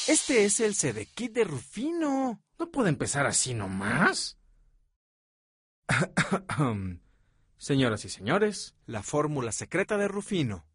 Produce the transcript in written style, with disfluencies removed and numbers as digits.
Este es el CD Kit de Rufino. ¿No puede empezar así nomás? Señoras y señores, la fórmula secreta de Rufino.